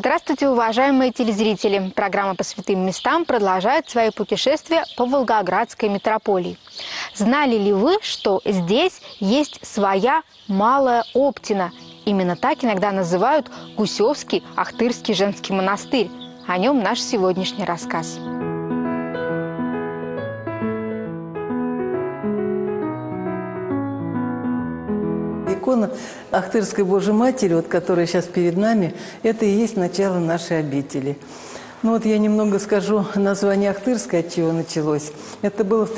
Здравствуйте, уважаемые телезрители! Программа «По святым местам» продолжает свои путешествия по Волгоградской митрополии. Знали ли вы, что здесь есть своя Малая Оптина? Именно так иногда называют Гусевский Ахтырский женский монастырь. О нем наш сегодняшний рассказ. Икона Ахтырской Божьей Матери, которая сейчас перед нами, это и есть начало нашей обители. Я немного скажу название Ахтырское, от чего началось. Это было в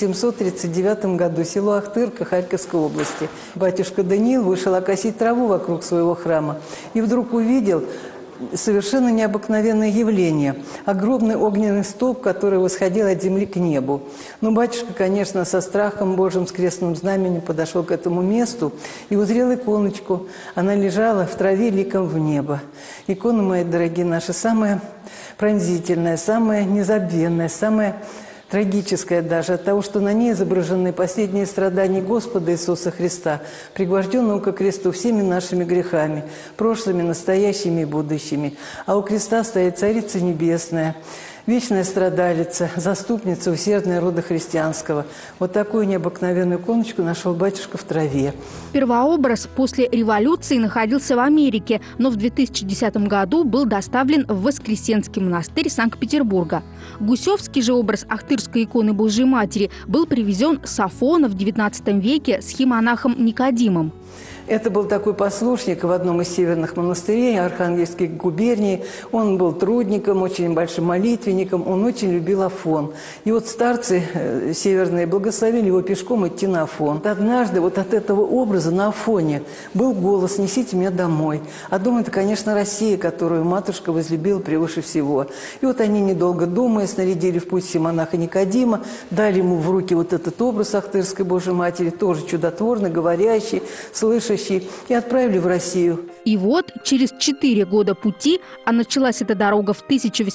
1739 году, село Ахтырка Харьковской области. Батюшка Даниил вышел окосить траву вокруг своего храма и вдруг увидел совершенно необыкновенное явление. Огромный огненный столб, который восходил от земли к небу. Батюшка, конечно, со страхом Божьим, с крестным знаменем подошел к этому месту и узрел иконочку. Она лежала в траве ликом в небо. Икона, мои дорогие наши, самая пронзительная, самая незабвенная, самая трагическая даже от того, что на ней изображены последние страдания Господа Иисуса Христа, пригвожденного ко кресту всеми нашими грехами, прошлыми, настоящими и будущими. А у креста стоит Царица Небесная, вечная страдалица, заступница усердная рода христианского. Вот такую необыкновенную иконочку нашел батюшка в траве. Первообраз после революции находился в Америке, но в 2010 году был доставлен в Воскресенский монастырь Санкт-Петербурга. Гусевский же образ Ахтырской иконы Божьей Матери был привезен с Афона в XIX веке схимонахом Никодимом. Это был такой послушник в одном из северных монастырей Архангельской губернии. Он был трудником, очень большим молитвенником, он очень любил Афон. И старцы северные благословили его пешком идти на Афон. Однажды от этого образа на Афоне был голос «Несите меня домой». А дом – это, конечно, Россия, которую матушка возлюбила превыше всего. И они, недолго думая, снарядили в путь симонаха Никодима, дали ему в руки этот образ Ахтырской Божьей Матери, тоже чудотворный, говорящий, слышащий, и отправили в Россию. И через 4 года пути, а началась эта дорога в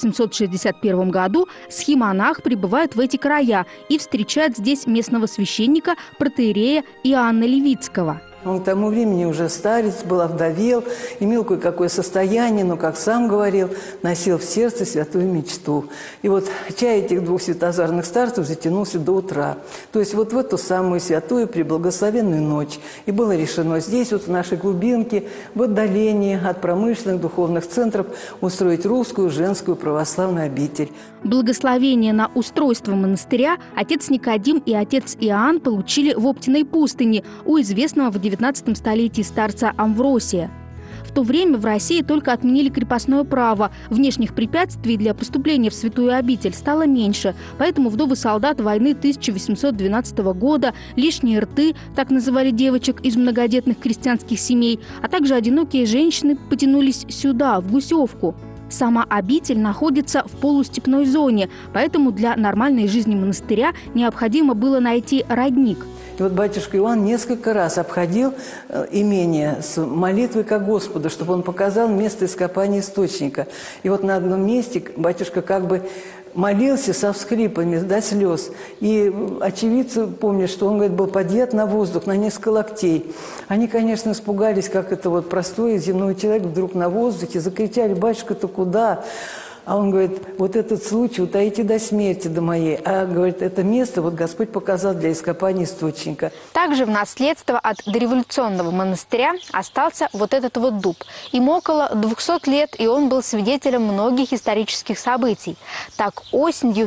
1861 году, схимонах прибывает в эти края и встречает здесь местного священника, протоиерея Иоанна Левицкого. Он к тому времени уже старец, был, овдовел, имел кое-какое состояние, но, как сам говорил, носил в сердце святую мечту. И чай этих двух святозарных старцев затянулся до утра. То есть в эту самую святую преблагословенную ночь. И было решено здесь, в нашей глубинке, в отдалении от промышленных духовных центров, устроить русскую женскую православную обитель. Благословение на устройство монастыря отец Никодим и отец Иоанн получили в Оптиной пустыне у известного в XIX столетии старца Амвросия. В то время в России только отменили крепостное право. Внешних препятствий для поступления в святую обитель стало меньше. Поэтому вдовы солдат войны 1812 года, лишние рты, так называли девочек из многодетных крестьянских семей, а также одинокие женщины потянулись сюда, в Гусевку. Сама обитель находится в полустепной зоне, поэтому для нормальной жизни монастыря необходимо было найти родник. И батюшка Иоанн несколько раз обходил имение с молитвой ко Господу, чтобы он показал место ископания источника. И на одном месте батюшка молился со всхлипами, до слез. И очевидцы помнят, что он, был подъят на воздух на несколько локтей. Они, конечно, испугались, как это простой земной человек вдруг на воздухе, закричали: «Батюшка, ты куда?» А он говорит: этот случай утаите до смерти, до моей. А, говорит, это место Господь показал для ископания источника. Также в наследство от дореволюционного монастыря остался этот дуб. Ему около 200 лет, и он был свидетелем многих исторических событий. Так, осенью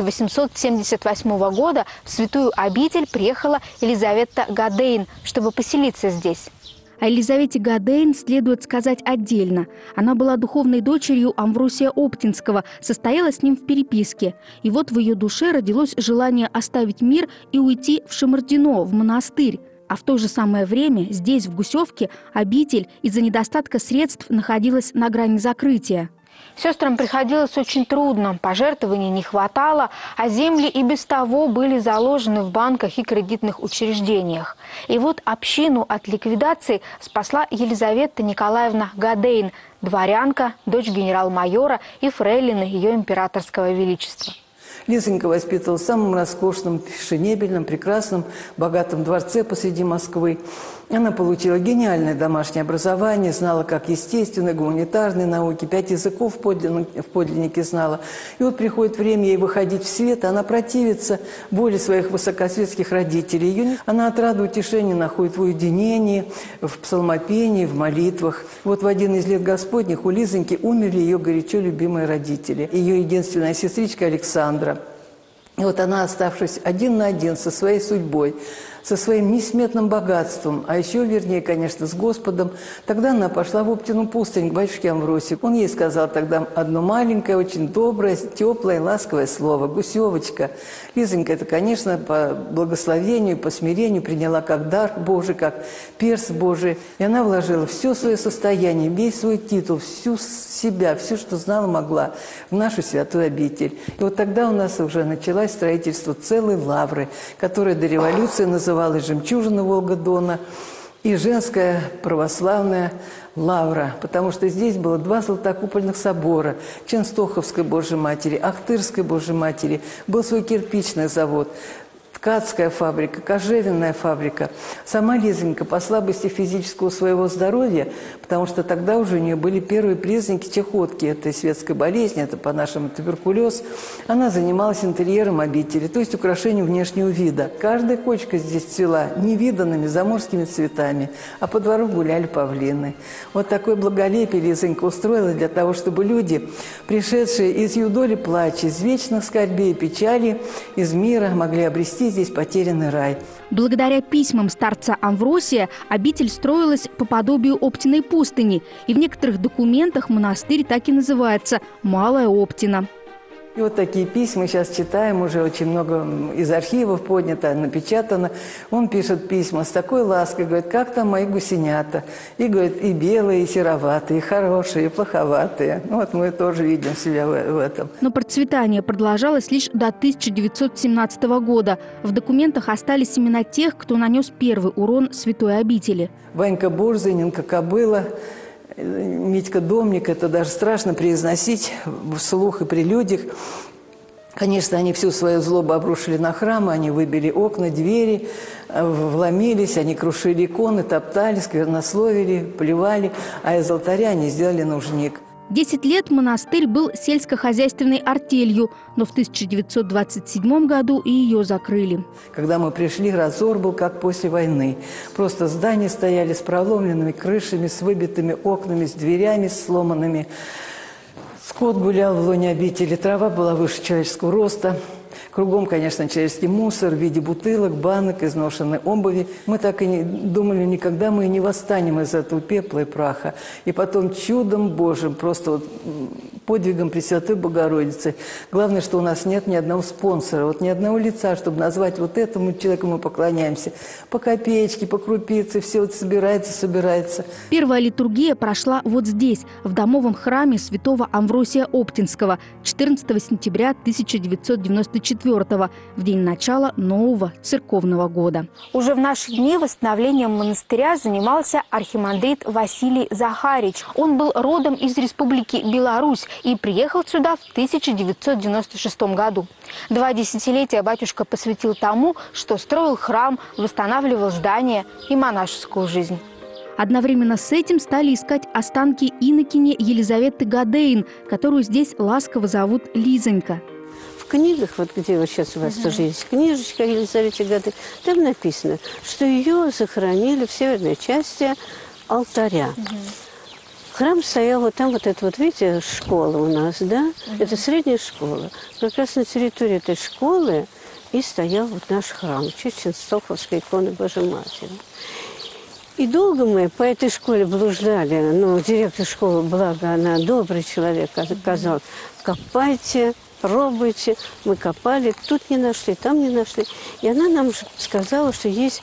1878 года в святую обитель приехала Елизавета Гадейн, чтобы поселиться здесь. О Елизавете Гадейн следует сказать отдельно. Она была духовной дочерью Амвросия Оптинского, состояла с ним в переписке. И в ее душе родилось желание оставить мир и уйти в Шамардино, в монастырь. А в то же самое время здесь, в Гусевке, обитель из-за недостатка средств находилась на грани закрытия. Сестрам приходилось очень трудно, пожертвований не хватало, а земли и без того были заложены в банках и кредитных учреждениях. И общину от ликвидации спасла Елизавета Николаевна Гадейн, дворянка, дочь генерал-майора и фрейлина ее императорского величества. Лизонька воспитывалась в самом роскошном, фешенебельном, прекрасном, богатом дворце посреди Москвы. Она получила гениальное домашнее образование, знала как естественные, гуманитарные науки, 5 языков в подлиннике знала. И вот приходит время ей выходить в свет, она противится воле своих высокосветских родителей. Она отраду утешения находит в уединении, в псалмопении, в молитвах. Вот в один из лет Господних у Лизоньки умерли ее горячо любимые родители. Ее единственная сестричка Александра. И вот она, оставшись один на один со своей судьбой, со своим несметным богатством, а еще, вернее, конечно, с Господом, тогда она пошла в Оптину пустынь к батюшке Амвросию. Он ей сказал тогда одно маленькое, очень доброе, теплое, ласковое слово: «Гусевочка». Лизонька это, конечно, по благословению, по смирению приняла как дар Божий, как перст Божий. И она вложила все свое состояние, весь свой титул, всю себя, все, что знала, могла, в нашу святую обитель. И вот тогда у нас уже началось строительство целой лавры, которая до революции называлась «Жемчужина Волга-Дона», и женская православная лавра, потому что здесь было 2 золотокупольных собора: Ченстоховской Божьей Матери, Ахтырской Божьей Матери, был свой кирпичный завод, ткацкая фабрика, кожевенная фабрика. Сама Лизонька по слабости физического своего здоровья, потому что тогда уже у нее были первые признаки чахотки, этой светской болезни, это по-нашему туберкулез, она занималась интерьером обители, то есть украшением внешнего вида. Каждая кочка здесь цвела невиданными заморскими цветами, а по двору гуляли павлины. Вот такое благолепие Лизонька устроила для того, чтобы люди, пришедшие из юдоли плача, из вечных скорбей и печали, из мира, могли обрести здесь потерянный рай. Благодаря письмам старца Амвросия обитель строилась по подобию Оптиной пустыни, и в некоторых документах монастырь так и называется – Малая Оптина. И вот такие письма сейчас читаем, уже очень много из архивов поднято, напечатано. Он пишет письма с такой лаской, говорит: «Как там мои гусенята?» И говорит: и белые, и сероватые, и хорошие, и плоховатые. Вот мы тоже видим себя в этом. Но процветание продолжалось лишь до 1917 года. В документах остались имена тех, кто нанес первый урон святой обители. Ванька Борзыненко, Кобыла, Митька Домник, это даже страшно произносить вслух и при людях. Конечно, они всю свою злобу обрушили на храм, они выбили окна, двери, вломились, они крушили иконы, топтали, сквернословили, плевали, а из алтаря они сделали нужник. 10 лет монастырь был сельскохозяйственной артелью, но в 1927 году и ее закрыли. Когда мы пришли, разор был как после войны. Просто здания стояли с проломленными крышами, с выбитыми окнами, с дверями сломанными. Скот гулял в лоне обители, трава была выше человеческого роста. Кругом, конечно, человеческий мусор в виде бутылок, банок, изношенной обуви. Мы так и не думали, никогда мы и не восстанем из этого пепла и праха. И потом чудом Божьим, просто вот подвигом Пресвятой Богородицы. Главное, что у нас нет ни одного спонсора, вот ни одного лица, чтобы назвать вот этому человеку мы поклоняемся. По копеечке, по крупице, все вот собирается. Первая литургия прошла вот здесь, в домовом храме святого Амвросия Оптинского, 14 сентября 1994 в день начала нового церковного года. Уже в наши дни восстановлением монастыря занимался архимандрит Василий Захарич. Он был родом из Республики Беларусь и приехал сюда в 1996 году. 2 десятилетия батюшка посвятил тому, что строил храм, восстанавливал здания и монашескую жизнь. Одновременно с этим стали искать останки инокини Елизаветы Гадейн, которую здесь ласково зовут Лизонька. В книгах, вот где вот сейчас у вас тоже есть книжечка Елизаветы Гадейн, там написано, что ее захоронили в северной части алтаря. Храм стоял вот там, вот это вот, видите, школа у нас, да? Это средняя школа. Как раз на территории этой школы и стоял вот наш храм, в честь Ченстоховской иконы Божьей Матери. И долго мы по этой школе блуждали, но директор школы, благо она добрый человек, сказал: копайте, пробуйте. Мы копали, тут не нашли, там не нашли. И она нам сказала, что есть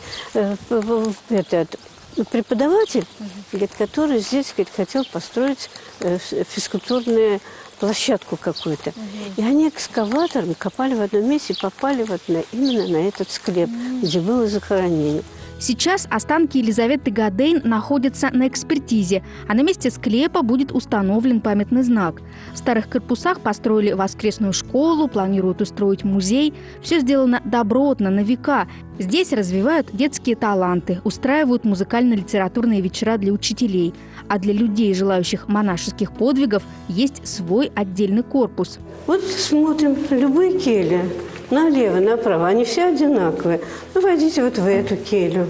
этот преподаватель, говорит, который здесь, говорит, хотел построить физкультурную площадку какую-то. И они экскаватором копали в одном месте и попали вот именно на этот склеп, где было захоронение. Сейчас останки Елизаветы Гадейн находятся на экспертизе, а на месте склепа будет установлен памятный знак. В старых корпусах построили воскресную школу, планируют устроить музей. Все сделано добротно, на века. Здесь развивают детские таланты, устраивают музыкально-литературные вечера для учителей. А для людей, желающих монашеских подвигов, есть свой отдельный корпус. Вот смотрим, любые кельи, налево, направо, они все одинаковые. Ну, войдите вот в эту келью.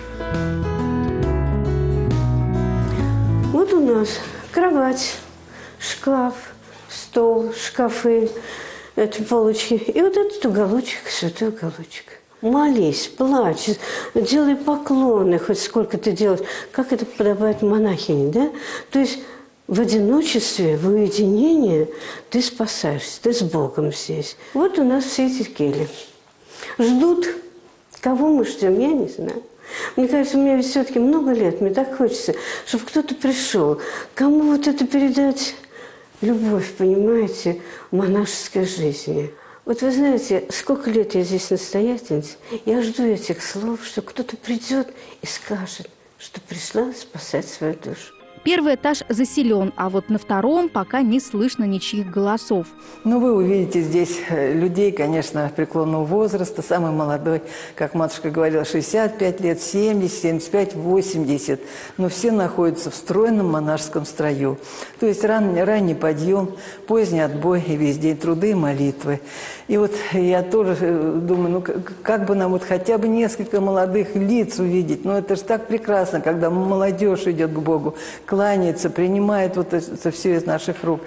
Вот у нас кровать, шкаф, стол, шкафы, эти полочки. И вот этот уголочек, святой уголочек. Молись, плачь, делай поклоны, хоть сколько ты делаешь. Как это подобает монахине, да? То есть в одиночестве, в уединении ты спасаешься, ты с Богом здесь. Вот у нас все эти кельи. Ждут. Кого мы ждем, я не знаю. Мне кажется, мне ведь все-таки много лет, мне так хочется, чтобы кто-то пришел. Кому вот это передать любовь, понимаете, монашеской жизни. Вот вы знаете, сколько лет я здесь настоятельница, я жду этих слов, что кто-то придет и скажет, что пришла спасать свою душу. Первый этаж заселен, а вот на втором пока не слышно ничьих голосов. Ну, вы увидите здесь людей, конечно, преклонного возраста, самый молодой, как матушка говорила, 65 лет, 70, 75, 80. Но все находятся в стройном монашеском строю. То есть ранний подъем, поздний отбой и весь день труды и молитвы. И вот я тоже думаю, ну как бы нам вот хотя бы несколько молодых лиц увидеть. Ну это же так прекрасно, когда молодежь идет к Богу, кланяется, принимает вот это все из наших рук.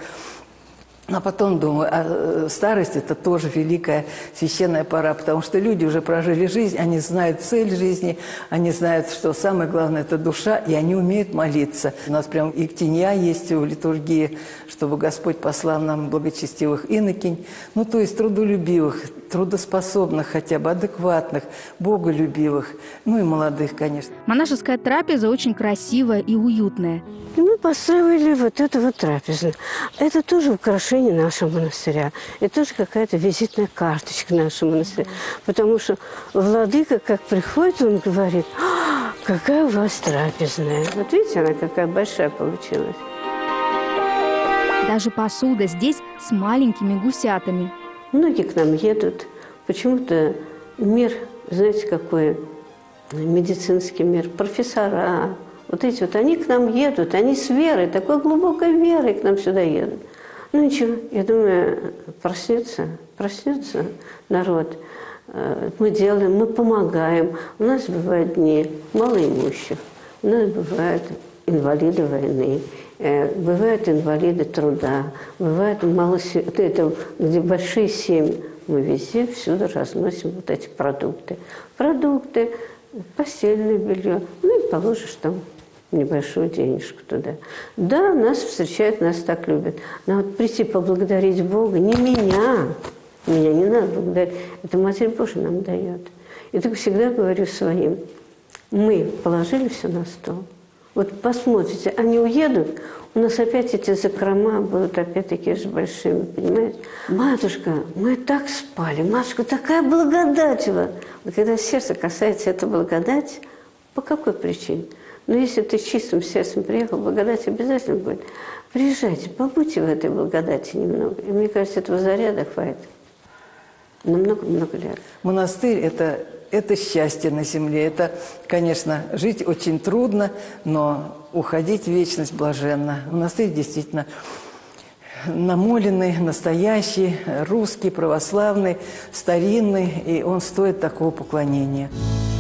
А потом думаю, а старость – это тоже великая священная пора, потому что люди уже прожили жизнь, они знают цель жизни, они знают, что самое главное – это душа, и они умеют молиться. У нас прям иктинья есть в литургии, чтобы Господь послал нам благочестивых инокинь, ну то есть трудолюбивых, трудоспособных хотя бы, адекватных, боголюбивых, ну и молодых, конечно. Монашеская трапеза очень красивая и уютная. И мы построили вот эту вот трапезу. Это тоже украшение нашего монастыря. Это тоже какая-то визитная карточка нашего монастыря. Потому что владыка, как приходит, он говорит, какая у вас трапезная. Вот видите, она какая большая получилась. Даже посуда здесь с маленькими гусятами. Многие к нам едут. Почему-то мир, знаете, какой медицинский мир, профессора. Вот эти вот, они к нам едут, они с верой, такой глубокой верой к нам сюда едут. Ну ничего, я думаю, проснется народ. Мы делаем, мы помогаем. У нас бывают дни малоимущих, у нас бывают инвалиды войны, бывают инвалиды труда, бывают это, где большие семьи. Мы везде, всюду разносим вот эти продукты. Продукты, постельное белье, ну и положишь там небольшую денежку туда. Да, нас встречают, нас так любят. Но вот прийти поблагодарить Бога, не меня не надо благодарить, это Матерь Божия нам дает. И так всегда говорю своим, мы положили все на стол. Вот посмотрите, они уедут, у нас опять эти закрома будут опять такие же большими, понимаете? Матушка, мы так спали, матушка, такая благодать была. Но когда сердце касается этой благодати, по какой причине? Но если ты с чистым сердцем приехал, благодать обязательно будет. Приезжайте, побудьте в этой благодати немного. И мне кажется, этого заряда хватит на много-много лет. Монастырь – это счастье на земле. Это, конечно, жить очень трудно, но уходить в вечность блаженно. Монастырь действительно намоленный, настоящий, русский, православный, старинный, и он стоит такого поклонения.